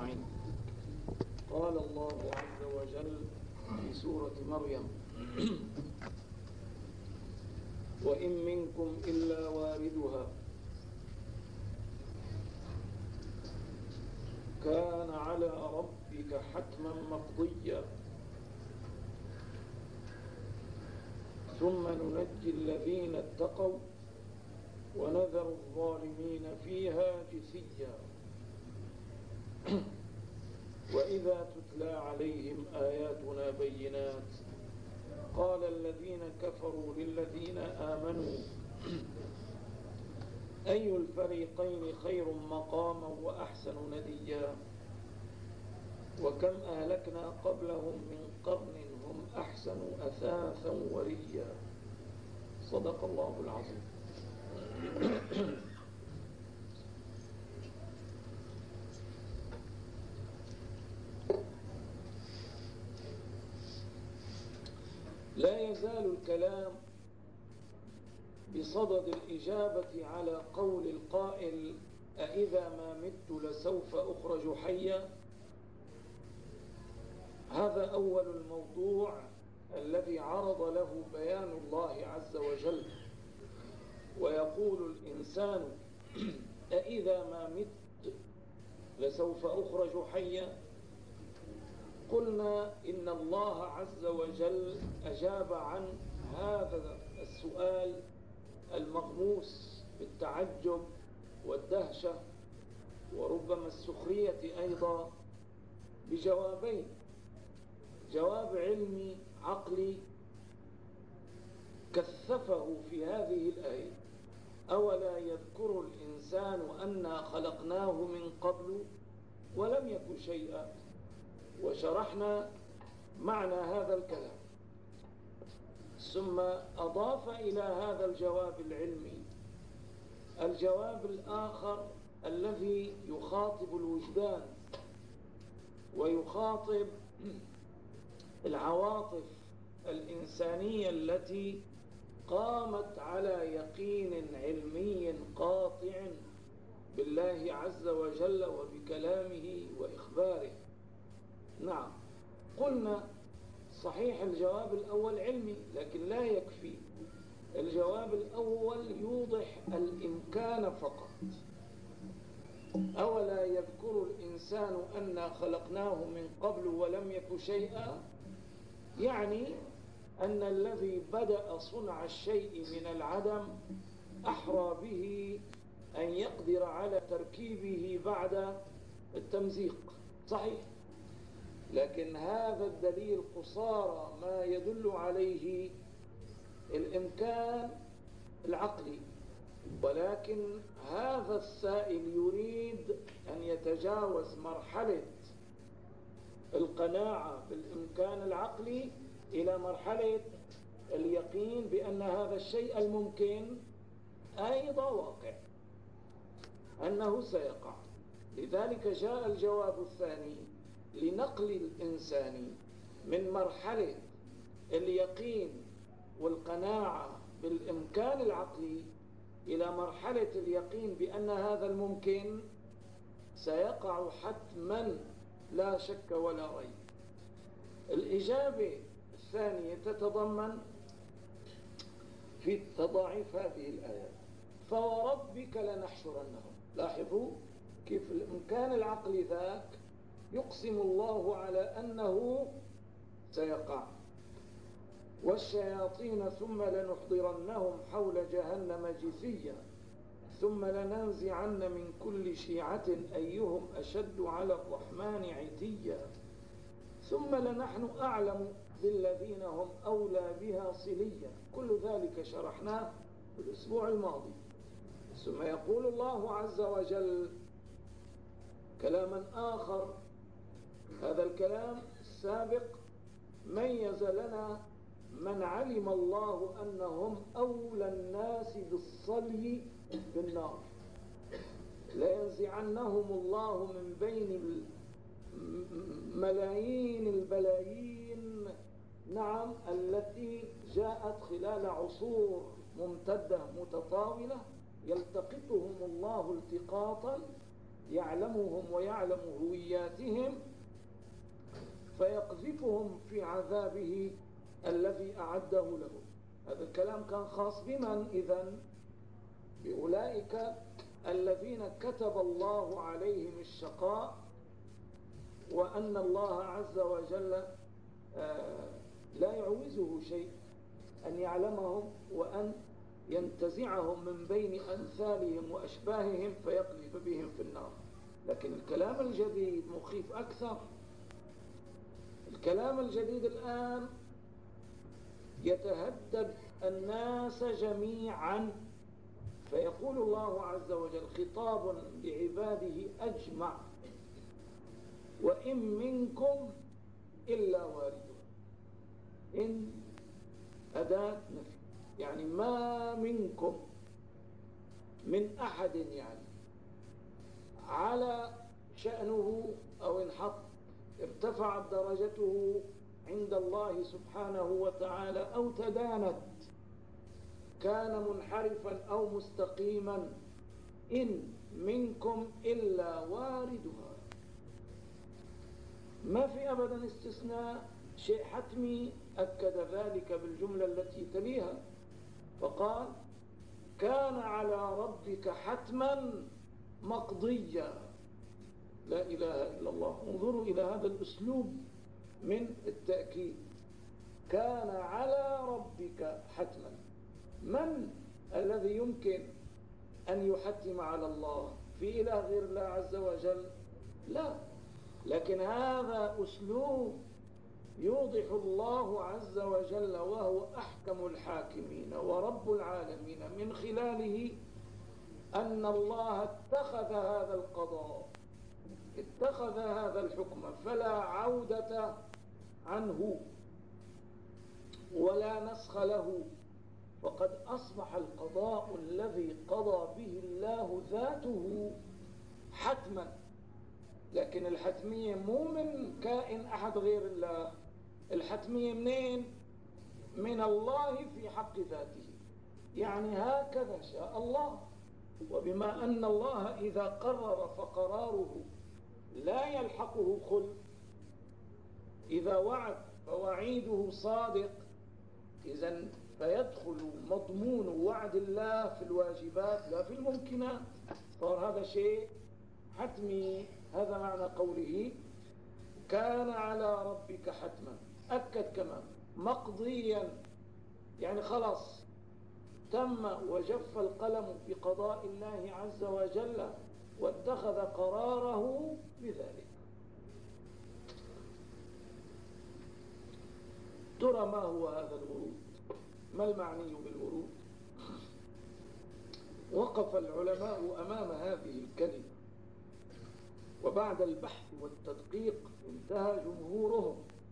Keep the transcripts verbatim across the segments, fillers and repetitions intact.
أجمعين. قال الله عز وجل في سورة مريم: وإن منكم إلا واردها كان على ربك حتما مقضيا ثم ننجي الذين اتقوا ونذر الظالمين فيها جثيا. وإذا تتلى عليهم آياتنا بينات قال الذين كفروا للذين آمنوا أي الفريقين خير مقاما وأحسن نديا وكم أهلكنا قبلهم من قرن هم أحسن أثاثا وريا. صدق الله العظيم. لا يزال الكلام بصدد الإجابة على قول القائل: أإذا ما مت لسوف أخرج حيا. هذا أول الموضوع الذي عرض له بيان الله عز وجل. ويقول الإنسان: أإذا ما مت لسوف أخرج حيا. قلنا إن الله عز وجل أجاب عن هذا السؤال المغموس بالتعجب والدهشة وربما السخرية أيضا بجوابين: جواب علمي عقلي كثفه في هذه الآية: أولا يذكر الإنسان أنا خلقناه من قبل ولم يكن شيئا. وشرحنا معنى هذا الكلام، ثم أضاف إلى هذا الجواب العلمي الجواب الآخر الذي يخاطب الوجدان ويخاطب العواطف الإنسانية التي قامت على يقين علمي قاطع بالله عز وجل وبكلامه وإخباره. نعم، قلنا صحيح الجواب الأول علمي، لكن لا يكفي. الجواب الأول يوضح الإمكان فقط. أولا يذكر الإنسان أنا خلقناه من قبل ولم يك شيئا، يعني أن الذي بدأ صنع الشيء من العدم أحرى به أن يقدر على تركيبه بعد التمزيق. صحيح، لكن هذا الدليل قصارى ما يدل عليه الإمكان العقلي. ولكن هذا السائل يريد أن يتجاوز مرحلة القناعة بالإمكان العقلي إلى مرحلة اليقين بأن هذا الشيء الممكن أيضا واقع، أنه سيقع. لذلك جاء الجواب الثاني لنقل الإنسان من مرحلة اليقين والقناعة بالإمكان العقلي إلى مرحلة اليقين بأن هذا الممكن سيقع حتما لا شك ولا ريب. الإجابة الثانية تتضمن في تضاعيف هذه الآيات: فوربك لنحشرنهم. لاحظوا كيف الإمكان العقلي ذاك يقسم الله على أنه سيقع. والشياطين ثم لنحضرنهم حول جهنم جثيا ثم لننزعن من كل شيعة أيهم أشد على الرحمن عتيا ثم لنحن أعلم بالذين هم أولى بها صليا. كل ذلك شرحناه في الأسبوع الماضي. ثم يقول الله عز وجل كلاما آخر. هذا الكلام السابق ميز لنا من علم الله أنهم أولى الناس بالصلي بالنار، لينزعنهم الله من بين ملايين البلايين، نعم، التي جاءت خلال عصور ممتدة متطاولة، يلتقطهم الله التقاطا يعلمهم ويعلم هوياتهم فيقذفهم في عذابه الذي أعده لهم. هذا الكلام كان خاص بمن إذن؟ بأولئك الذين كتب الله عليهم الشقاء، وأن الله عز وجل لا يعوزه شيء أن يعلمهم وأن ينتزعهم من بين أمثالهم وأشباههم فيقذف بهم في النار. لكن الكلام الجديد مخيف أكثر. الكلام الجديد الآن يتهدد الناس جميعا، فيقول الله عز وجل خطاب لعباده أجمع: وإن منكم إلا واردها. إن أداة نفي، يعني ما منكم من أحد يعني على شأنه أو انحط ارتفعت درجته عند الله سبحانه وتعالى أو تدانت، كان منحرفا أو مستقيما، إن منكم إلا واردها. ما في أبدا استثناء، شيء حتمي. أكد ذلك بالجملة التي تليها فقال: كان على ربك حتما مقضيا. لا إله إلا الله. انظروا إلى هذا الأسلوب من التأكيد. كان على ربك حتما. من الذي يمكن أن يحتم على الله؟ في إله غير الله عز وجل؟ لا. لكن هذا أسلوب يوضح الله عز وجل وهو أحكم الحاكمين ورب العالمين من خلاله أن الله اتخذ هذا القضاء، اتخذ هذا الحكم، فلا عودة عنه ولا نسخ له، فقد أصبح القضاء الذي قضى به الله ذاته حتما. لكن الحتمية مو من كائن أحد غير الله، الحتمية منين؟ من الله في حق ذاته. يعني هكذا شاء الله. وبما أن الله إذا قرر فقراره لا يلحقه خلف، إذا وعد فوعيده صادق، إذن فيدخل مضمون وعد الله في الواجبات لا في الممكنات، صار هذا شيء حتمي. هذا معنى قوله كان على ربك حتما. أكد كمان مقضيا، يعني خلاص تم وجف القلم بقضاء الله عز وجل واتخذ قراره بذلك. ترى ما هو هذا الورود؟ ما المعني بالورود؟ وقف العلماء أمام هذه الكلمة، وبعد البحث والتدقيق انتهى جمهورهم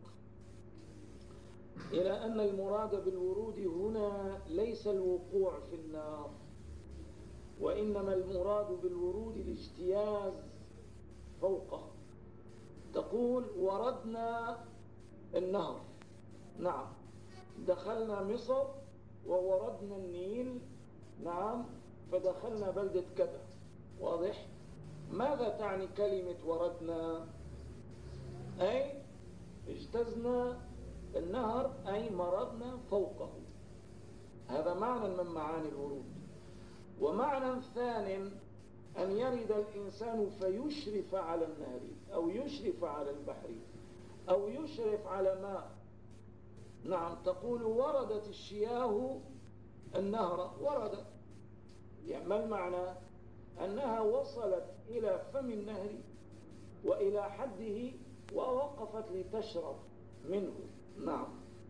إلى أن المراد بالورود هنا ليس الوقوع في النار، وإنما المراد بالورود الاجتياز فوقه. تقول وردنا النهر، نعم، دخلنا مصر ووردنا النيل، نعم، فدخلنا بلدة كذا. واضح؟ ماذا تعني كلمة وردنا؟ أي اجتزنا النهر، أي مرضنا فوقه. هذا معنى من معاني الورود. ومعنى ثاني أن يرد الإنسان فيشرف على النهر أو يشرف على البحر أو يشرف على ماء. نعم، تقول وردت الشياه النهر، وردت، يعني ما المعنى؟ أنها وصلت إلى فم النهر وإلى حده ووقفت لتشرب منه. نعم.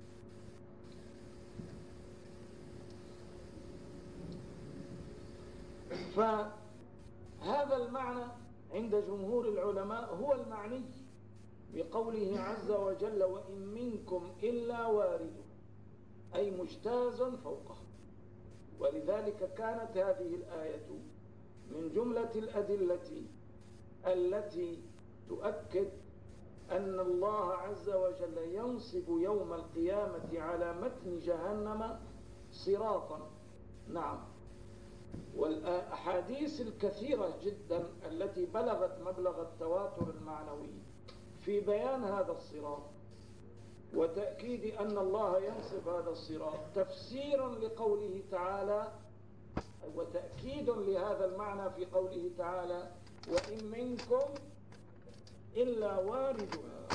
فهذا المعنى عند جمهور العلماء هو المعني بقوله عز وجل وإن منكم إلا وارده، أي مجتاز فوقه. ولذلك كانت هذه الآية من جملة الأدلة التي تؤكد أن الله عز وجل ينصب يوم القيامة على متن جهنم صراطا. نعم، والأحاديث الكثيرة جدا التي بلغت مبلغ التواتر المعنوي في بيان هذا الصراط وتأكيد أن الله ينصب هذا الصراط تفسيرا لقوله تعالى، وتأكيد لهذا المعنى في قوله تعالى: وإن منكم إلا واردها.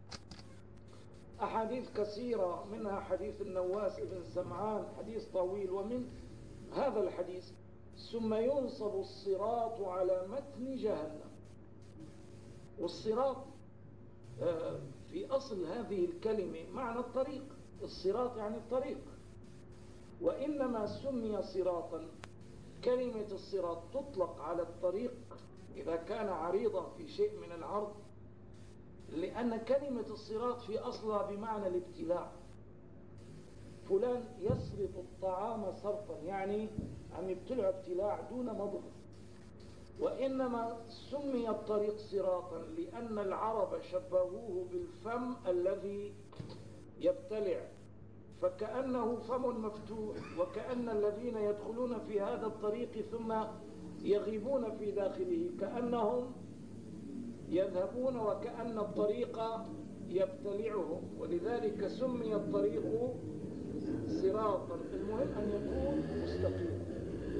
أحاديث كثيرة، منها حديث النواس بن سمعان، حديث طويل، ومن هذا الحديث: ثم ينصب الصراط على متن جهنم. والصراط في أصل هذه الكلمة معنى الطريق، الصراط يعني الطريق، وإنما سمي صراطا، كلمة الصراط تطلق على الطريق إذا كان عريضا في شيء من العرض، لأن كلمة الصراط في أصلها بمعنى الابتلاع. فلان يسرط الطعام سرطا، يعني عم يبتلع ابتلاع دون مضغ. وإنما سمي الطريق صراطا لأن العرب شبهوه بالفم الذي يبتلع، فكأنه فم مفتوح، وكأن الذين يدخلون في هذا الطريق ثم يغيبون في داخله كأنهم يذهبون وكأن الطريق يبتلعهم، ولذلك سمي الطريق صراطا. المهم أن يكون مستقيما.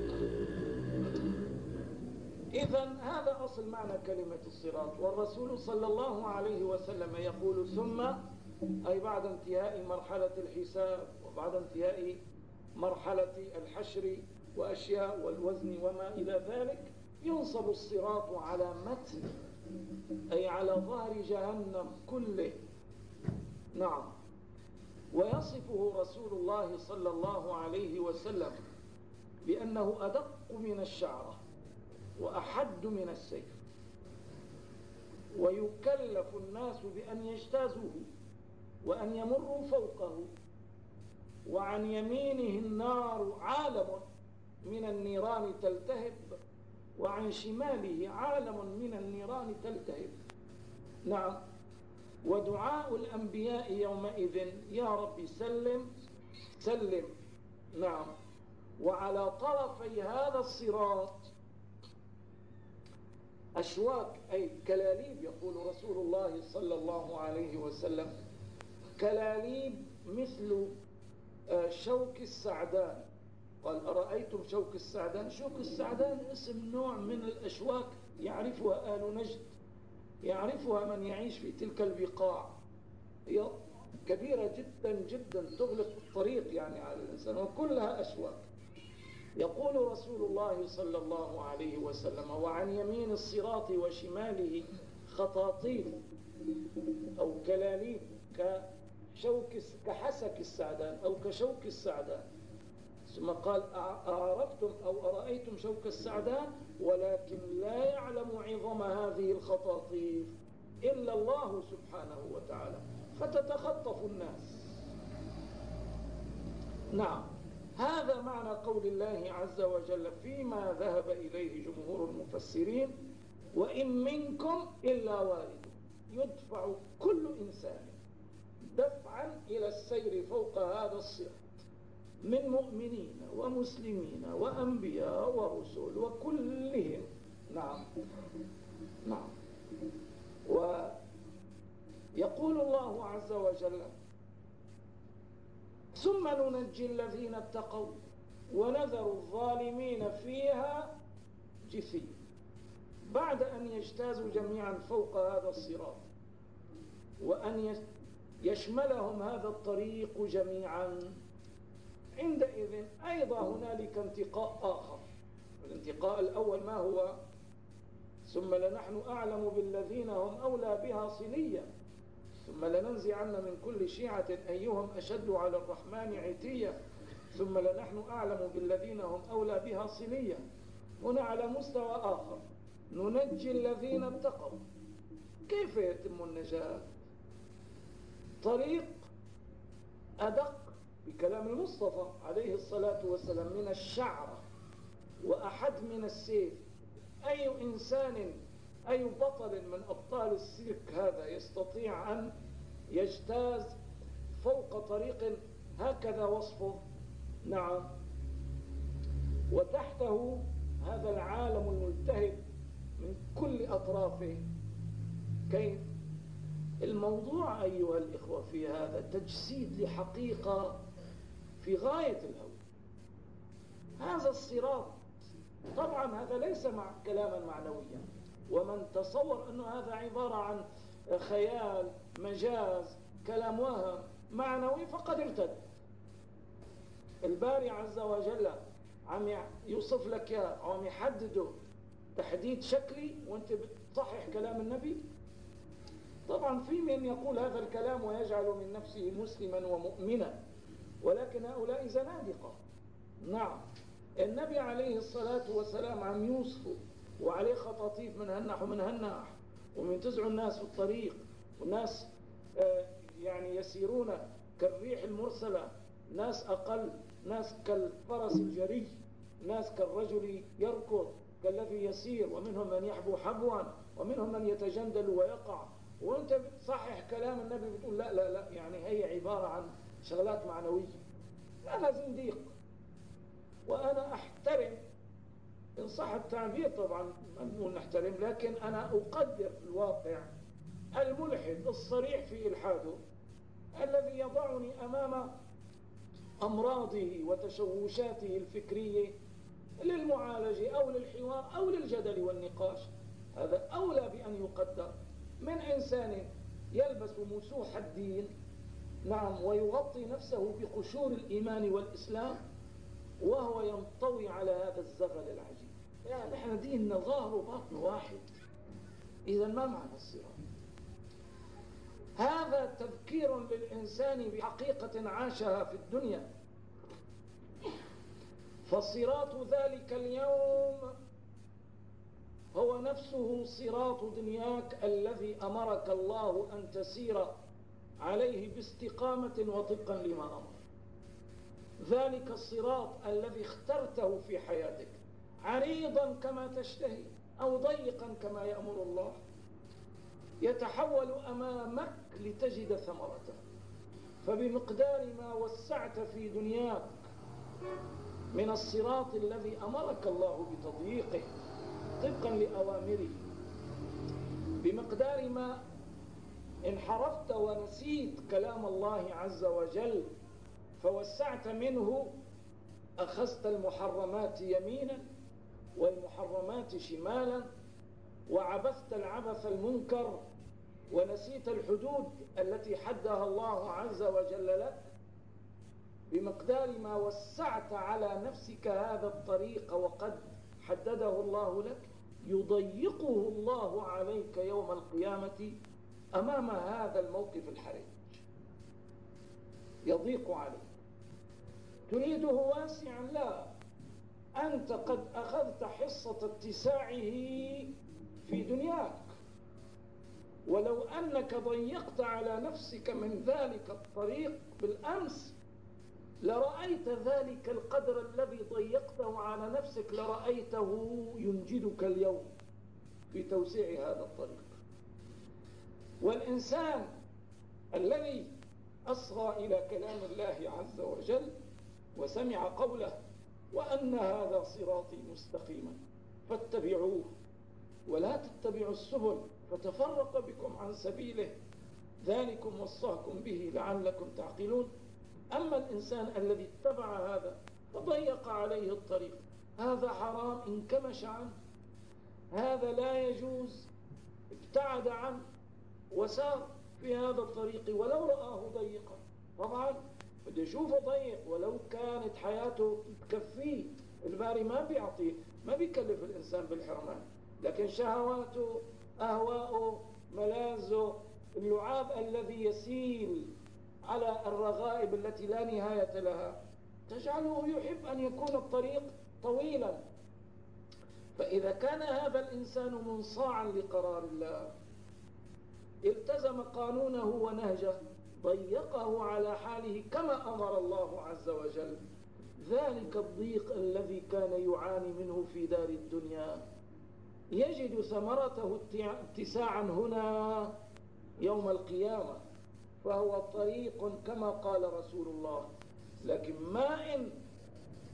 إذن هذا أصل معنى كلمة الصراط. والرسول صلى الله عليه وسلم يقول: ثم، أي بعد انتهاء مرحلة الحساب وبعد انتهاء مرحلة الحشر وأشياء والوزن وما إلى ذلك، ينصب الصراط على متن، أي على ظهر جهنم كله. نعم. ويصفه رسول الله صلى الله عليه وسلم بأنه أدق من الشعرة وأحد من السيف، ويكلف الناس بأن يجتازوه وأن يمروا فوقه، وعن يمينه النار عالم من النيران تلتهب، وعن شماله عالم من النيران تلتهب. نعم. ودعاء الأنبياء يومئذ: يا رب سلم سلم. نعم. وعلى طرفي هذا الصراط أشواك، أي كلاليب، يقول رسول الله صلى الله عليه وسلم: كلاليب مثل شوك السعدان. قال: أرأيتم شوك السعدان؟ شوك السعدان اسم نوع من الأشواك يعرفها آل نجد، يعرفها من يعيش في تلك البقاع، هي كبيرة جدا جدا تغلق الطريق يعني على الإنسان، وكلها أشواك. يقول رسول الله صلى الله عليه وسلم: وعن يمين الصراط وشماله خطاطيف أو كلاليب كشوك كحسك السعدان أو كشوك السعدان. ثم قال: أعرفتم أو أرأيتم شوك السعدان؟ ولكن لا يعلم عظم هذه الخطاطيف إلا الله سبحانه وتعالى، فتتخطف الناس. نعم. هذا معنى قول الله عز وجل فيما ذهب إليه جمهور المفسرين: وإن منكم إلا وارد. يدفع كل إنسان دفعا إلى السير فوق هذا الصراط، من مؤمنين ومسلمين وأنبياء ورسل وكلهم. نعم. نعم. ويقول الله عز وجل: ثم ننجي الذين اتقوا ونذر الظالمين فيها جثيا. بعد أن يجتازوا جميعا فوق هذا الصراط وأن يشملهم هذا الطريق جميعا، عندئذ أيضا هنالك انتقاء آخر. الانتقاء الأول ما هو؟ ثم لنحن أعلم بالذين هم أولى بها صليا ثم لننزعن من كل شيعة أيهم أشد على الرحمن عتيا ثم لنحن أعلم بالذين هم أولى بها صليا. هنا على مستوى آخر: ننجي الذين اتقوا. كيف يتم النجاة؟ طريق أدق بكلام المصطفى عليه الصلاة والسلام من الشعرة وأحد من السيف. أي إنسان، أي بطل من أبطال السيرك هذا يستطيع أن يجتاز فوق طريق هكذا وصفه؟ نعم. وتحته هذا العالم الملتهب من كل أطرافه. كيف؟ الموضوع أيها الإخوة في هذا تجسيد لحقيقة في غاية الهول. هذا الصراط طبعا هذا ليس مع كلاما معنويا، ومن تصور أنه هذا عبارة عن خيال، مجاز، كلام وهم معنوي فقد ارتد. الباري عز وجل عم يوصف لك يا عم يحدده تحديد شكلي وانت بتصحح كلام النبي. طبعا في من يقول هذا الكلام ويجعل من نفسه مسلما ومؤمنا، ولكن هؤلاء زنادقة. نعم، النبي عليه الصلاة والسلام عم يوصفه وعليه خطاطيف من هالنح ومن هالنح، ومن تزعوا الناس في الطريق، والناس آه يعني يسيرون كالريح المرسلة، ناس أقل، ناس كالفرس الجري، ناس كالرجل يركض كالذي يسير، ومنهم من يحبو حبوا، ومنهم من يتجندل ويقع، وانت بتصحح كلام النبي بتقول لا لا لا يعني هي عبارة عن شغلات معنوية. أنا زنديق، وأنا أحترم إن صح التعبير، طبعا ما نقول نحترم، لكن أنا أقدر في الواقع الملحد الصريح في إلحاده الذي يضعني أمام أمراضه وتشوشاته الفكرية للمعالجة أو للحوار أو للجدل والنقاش. هذا أولى بأن يقدر من إنسان يلبس مسوح الدين، نعم، ويغطي نفسه بقشور الإيمان والإسلام وهو ينطوي على هذا الزغل العجيب. يعني نحن ديننا ظاهر وباطن واحد، إذا ما معنى الصراط؟ هذا تذكير للإنسان بحقيقة عاشها في الدنيا. فصراط ذلك اليوم هو نفسه صراط دنياك الذي أمرك الله أن تسير عليه باستقامة وطبقا لما أمر. ذلك الصراط الذي اخترته في حياتك، عريضا كما تشتهي أو ضيقا كما يأمر الله، يتحول أمامك لتجد ثمرته. فبمقدار ما وسعت في دنياك من الصراط الذي أمرك الله بتضييقه طبقا لأوامره، بمقدار ما انحرفت ونسيت كلام الله عز وجل فوسعت منه، أخذت المحرمات يمينا والمحرمات شمالا، وعبثت العبث المنكر ونسيت الحدود التي حدها الله عز وجل لك. بمقدار ما وسعت على نفسك هذا الطريق وقد حدده الله لك، يضيقه الله عليك يوم القيامة أمام هذا الموقف الحرج، يضيق عليك. تريده واسعا؟ لا، أنت قد أخذت حصة اتساعه في دنياك، ولو أنك ضيقت على نفسك من ذلك الطريق بالأمس لرأيت ذلك القدر الذي ضيقته على نفسك لرأيته ينجدك اليوم في توسيع هذا الطريق. والإنسان الذي أصغى إلى كلام الله عز وجل وسمع قوله وأن هذا صراطي مستقيما فاتبعوه ولا تتبعوا السبل فتفرق بكم عن سبيله ذلكم وصاكم به لعلكم تعقلون. أما الإنسان الذي اتبع هذا فضيق عليه الطريق، هذا حرام انكمش عنه، هذا لا يجوز ابتعد عنه وسار في هذا الطريق ولو رآه ضيقا. طبعا بده يشوفه ضيق، ولو كانت حياته تكفيه، الباري ما بيعطيه، ما بيكلف الإنسان بالحرمان، لكن شهواته، أهواؤه، ملاذه، اللعاب الذي يسيل على الرغائب التي لا نهاية لها تجعله يحب أن يكون الطريق طويلا. فإذا كان هذا الإنسان منصاعا لقرار الله، التزم قانونه ونهجه، ضيقه على حاله كما أمر الله عز وجل، ذلك الضيق الذي كان يعاني منه في دار الدنيا يجد ثمرته اتساعا هنا يوم القيامة، فهو طريق كما قال رسول الله. لكن ما إن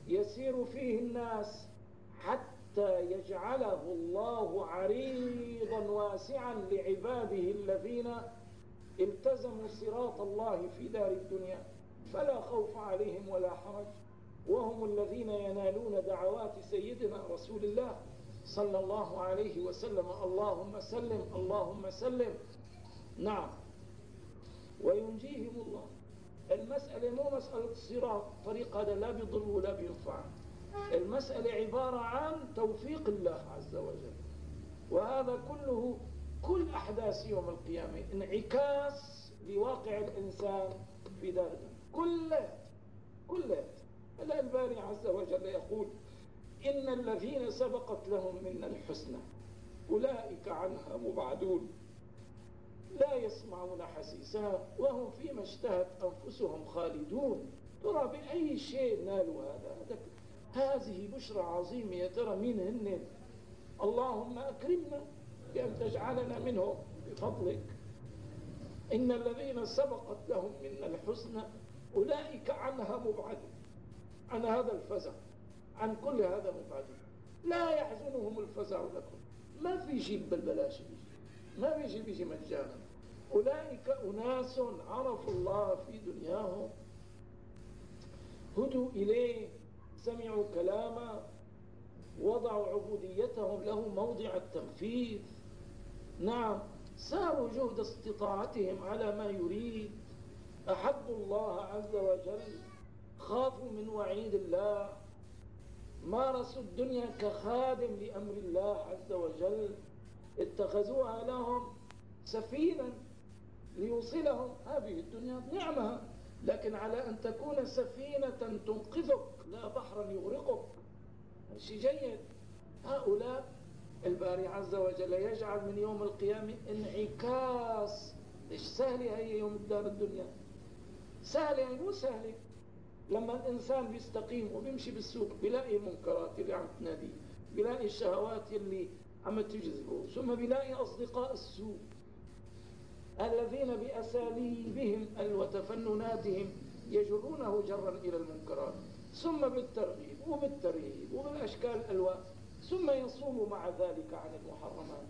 يسير فيه الناس حتى يجعله الله عريضا واسعا لعباده الذين التزموا صراط الله في دار الدنيا، فلا خوف عليهم ولا حرج، وهم الذين ينالون دعوات سيدنا رسول الله صلى الله عليه وسلم: اللهم سلم اللهم سلم. نعم، وينجيهم الله. المسألة مو مسألة الصراط، طريق هذا لا بيضر ولا بينفع، المسألة عبارة عن توفيق الله عز وجل. وهذا كله، كل أحداث يوم القيامة انعكاس لواقع الإنسان في دار الدنيا كلها كلها. هذا الباري عز وجل يقول: إن الذين سبقت لهم منا الحسنى أولئك عنها مبعدون لا يسمعون حسيسها وهم فيما اشتهت أنفسهم خالدون. ترى بأي شيء نالوا هذا؟ هذه بشرى عظيمة. يا ترى مين هن؟ اللهم أكرمنا بأن تجعلنا منهم بفضلك. إن الذين سبقت لهم منا الحسنى أولئك عنها مبعدون، عن هذا الفزع، عن كل هذا مبعدون، لا يحزنهم الفزع لكم. ما في شيء بالبلاش بيجي، ما بيجي بيجي مجانا. أولئك أناس عرفوا الله في دنياهم، هدوا إليه، سمعوا كلامه، وضعوا عبوديتهم له موضع التنفيذ. نعم، ساروا جهد استطاعتهم على ما يريد، أحبوا الله عز وجل، خافوا من وعيد الله، مارسوا الدنيا كخادم لأمر الله عز وجل، اتخذوها لهم سفينة ليوصلهم. هذه الدنيا نعمة، لكن على أن تكون سفينة تنقذك لا بحرا يغرقك، شيء جيد. هؤلاء الباري عز وجل يجعل من يوم القيامة انعكاس. إيش سهلة هي يوم الدار الدنيا؟ سهلة مو سهلة. لما الإنسان بيستقيم وبيمشي بالسوق بيلاقي المنكرات اللي عم تناديه، بيلاقي الشهوات اللي عم تجذبه، ثم بيلاقي أصدقاء السوء الذين بأساليبهم وتفنناتهم يجرونه جرا إلى المنكرات، ثم بالترغيب وبالترهيب وبالأشكال الألوان، ثم يصوم مع ذلك عن المحرمات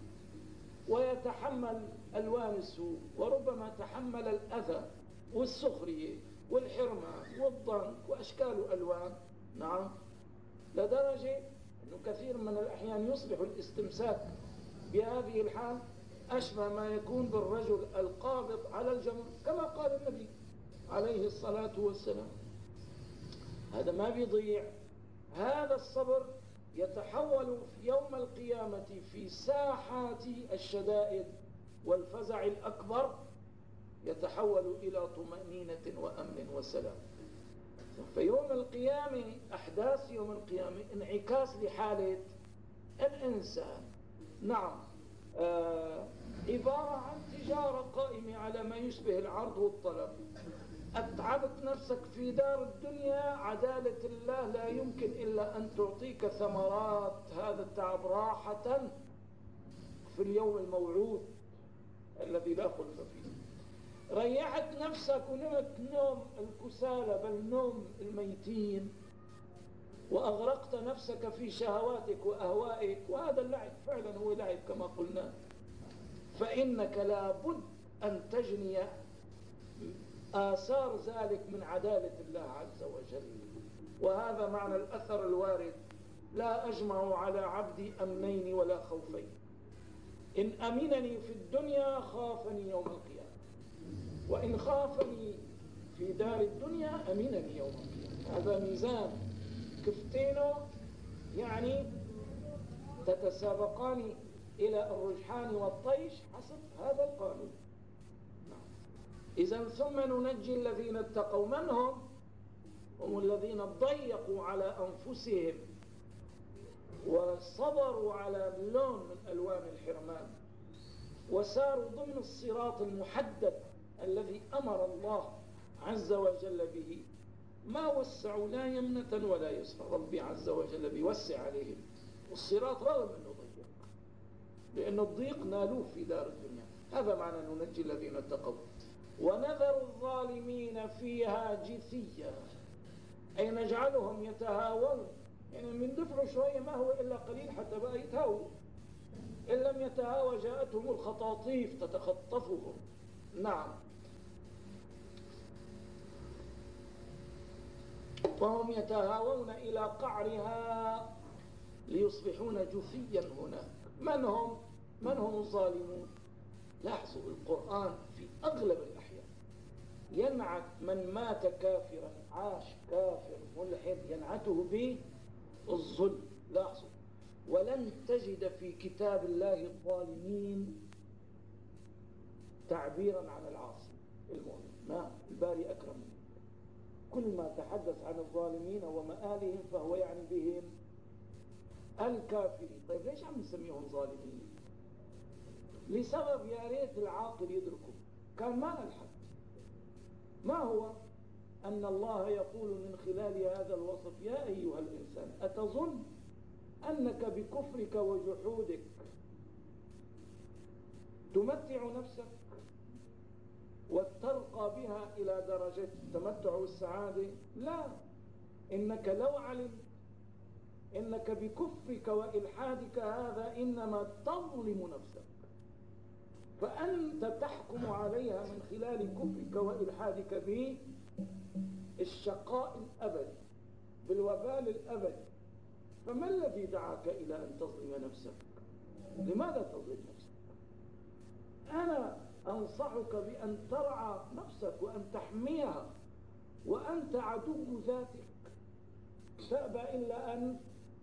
ويتحمل ألوان السوء، وربما تحمل الأذى والسخرية والحرمان والضنك وأشكال ألوان. نعم، لدرجة أنه كثير من الأحيان يصبح الاستمساك بهذه الحال أشبه ما يكون بالرجل القابض على الجمر، كما قال النبي عليه الصلاة والسلام. هذا ما بيضيع. هذا الصبر يتحول في يوم القيامة في ساحات الشدائد والفزع الأكبر، يتحول إلى طمأنينة وأمن وسلام. فيوم القيامة، أحداث يوم القيامة انعكاس لحالة الإنسان. نعم، آه عبارة عن تجارة قائمة على ما يشبه العرض والطلب. أتعبت نفسك في دار الدنيا، عدالة الله لا يمكن إلا أن تعطيك ثمرات هذا التعب راحة في اليوم الموعود الذي لا خلف فيه. ريحت نفسك ونمت نوم الكسالى بل نوم الميتين، وأغرقت نفسك في شهواتك وأهوائك، وهذا اللعب فعلا هو لعب كما قلنا، فإنك لابد أن تجني آثار ذلك من عدالة الله عز وجل. وهذا معنى الأثر الوارد: لا أجمع على عبدي أمنين ولا خوفين، إن أمنني في الدنيا خافني يوم القيامة، وإن خافني في دار الدنيا أمنني يوم القيامة. هذا ميزان كفتينه، يعني تتسابقان إلى الرجحان والطيش حسب هذا القانون. إذن ثم ننجي الذين اتقوا. من هم؟ هم الذين ضيقوا على أنفسهم وصبروا على لون من ألوان الحرمان، وساروا ضمن الصراط المحدد الذي أمر الله عز وجل به. ما وسعوا لا يمنة ولا يسرا. ربي عز وجل بيوسع عليهم الصراط رغم أنه ضيق، لأن الضيق نالوه في دار الدنيا. هذا معنى ننجي الذين اتقوا ونذر الظالمين فيها جثيا. أي نجعلهم يتهاون، يعني من دفعوا شوية ما هو إلا قليل حتى بقى يتهاون. إن لم يتهاوى جاءتهم الخطاطيف تتخطفهم. نعم. وهم يتهاوون إلى قعرها ليصبحون جثيا هناك. من هم؟ من هم الظالمون؟ لاحظوا القرآن في أغلب الأحيان ينعت من مات كافرا عاش كافر ملحد ينعته بالظلم. لاحظوا، ولن تجد في كتاب الله الظالمين تعبيرا عن العاصي المؤمن. ما الباري أكرم، كل ما تحدث عن الظالمين ومآلهم فهو يعني بهم الكافرين. طيب ليش عم نسميهم ظالمين؟ لسبب يا ريت العاقل يدركه، كان ما الحد. ما هو؟ أن الله يقول من خلال هذا الوصف: يا أيها الإنسان أتظن أنك بكفرك وجحودك تمتع نفسك وترقى بها إلى درجة التمتع والسعادة؟ لا، إنك لو علمت إنك بكفرك وإلحادك هذا إنما تظلم نفسك، فأنت تحكم عليها من خلال كفرك وإلحادك بالشقاء الأبدي، بالوبال الأبدي. فما الذي دعاك إلى أن تظلم نفسك؟ لماذا تظلم نفسك؟ أنا أنصحك بأن ترعى نفسك وأن تحميها، وأنت عدو ذاتك تأبى إلا أن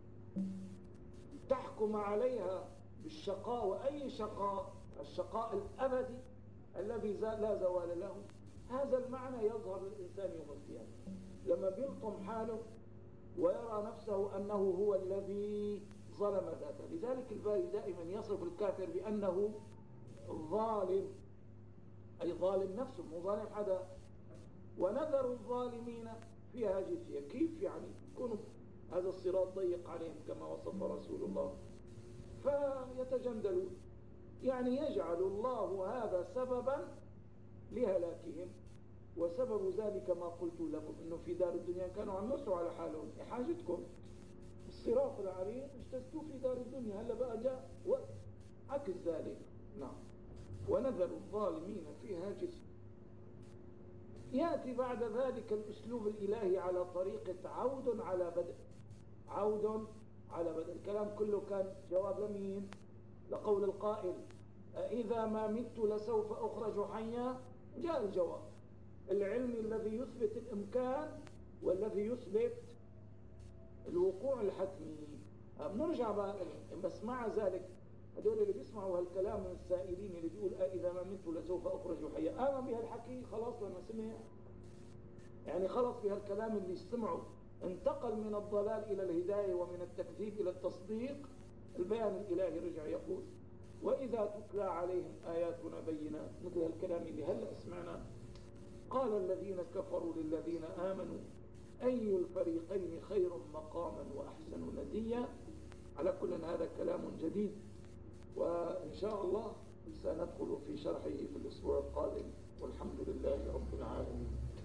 تحكم عليها بالشقاء. وأي شقاء؟ الشقاء الأبدي الذي لا زوال له. هذا المعنى يظهر للإنسان يوم القيامة لما بيلطم حاله ويرى نفسه أنه هو الذي ظلم ذاته. لذلك الباري دائما يصف الكافر بأنه ظالم، أي ظالم نفسه مو ظالم حدا. ونذر الظالمين فيها جثية. كيف يعني يكون هذا الصراط ضيق عليهم كما وصف رسول الله فيتجندلون؟ يعني يجعل الله هذا سببا لهلاكهم. وسبب ذلك ما قلت لكم، انه في دار الدنيا كانوا عم يسعوا على حالهم. حاجتكم الصراط العريض اجتزتوه في دار الدنيا، هلا بقى جاء وقت عكس ذلك. نعم. ونذر الظالمين فيها جثية. يأتي بعد ذلك الأسلوب الإلهي على طريقة عود على بدء. عود على بدء. الكلام كله كان جواب لمين؟ لقول القائل: إذا ما مت لسوف أخرج حيا. جاء الجواب العلمي الذي يثبت الإمكان والذي يثبت الوقوع الحتمي. بنرجع بقى، بس مع ذلك هدول اللي بيسمعوا هالكلام من السائلين اللي بيقول إذا ما مت لسوف أخرج حيا، آمن بهالحكي خلاص لما سمع، يعني خلص بهالكلام اللي سمعه، انتقل من الضلال إلى الهداية ومن التكذيب إلى التصديق. البيان الإلهي رجع يقول: وإذا تتلى عليهم آياتنا بينات، مثل الكلام اللي هلأ سمعنا: قال الذين كفروا للذين آمنوا أي الفريقين خير مقاما وأحسن نديا. على كل هذا كلام جديد، وإن شاء الله سندخل في شرحه في الأسبوع القادم، والحمد لله رب العالمين.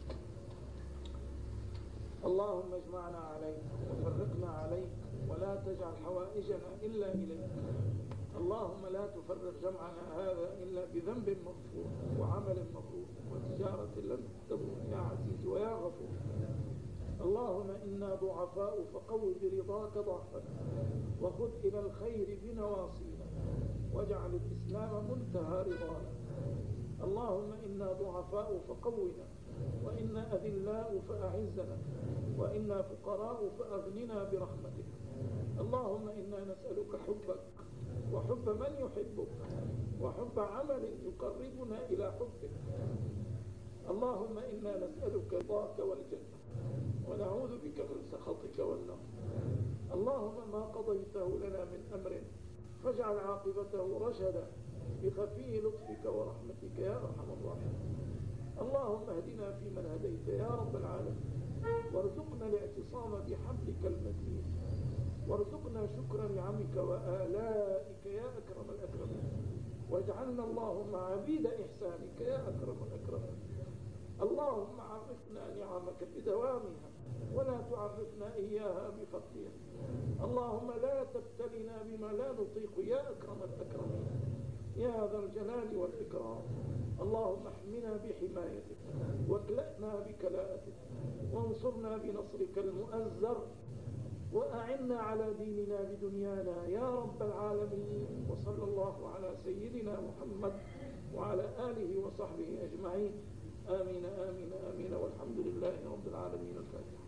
اللهم اجمعنا عليك وفرقنا عليك، ولا تجعل حوائجنا إلا إليك. اللهم لا تفرق جمعنا هذا إلا بذنب مغفور وعمل مبرور وتجارة لن تبور يا عزيز ويا غفور. اللهم إنا ضعفاء فقو برضاك ضعفنا، وخذ إلى الخير بنواصينا، واجعل الإسلام منتهى رضانا. اللهم إنا ضعفاء فقونا، وإنا أذلاء فأعزنا، وإنا فقراء فأغننا برحمتك. اللهم إنا نسألك حبك وحب من يحبك وحب عمل يقربنا إلى حبك. اللهم إنا نسألك رضاك والجنة، ونعوذ بك من سخطك والنار. اللهم ما قضيته لنا من أمر فاجعل عاقبته رشدا بخفي لطفك ورحمتك يا أرحم الراحمين. اللهم اهدنا فيمن هديت يا رب العالمين، وارزقنا الاعتصام بحبلك المتين، وارزقنا شكر نعمك وآلائك يا أكرم الأكرمين، واجعلنا اللهم عبيد إحسانك يا أكرم الأكرمين. اللهم عرفنا نعمك بدوامها ولا تعرفنا إياها بفقدها. اللهم لا تبتلنا بما لا نطيق يا أكرم الأكرمين يا ذا الجلال والإكرام. اللهم احمنا بحمايتك واكلأنا بكلاءتك وانصرنا بنصرك المؤزر وأعنا على ديننا بدنيانا يا رب العالمين. وصلى الله على سيدنا محمد وعلى آله وصحبه أجمعين. آمين آمين آمين والحمد لله رب العالمين. الفاتحة.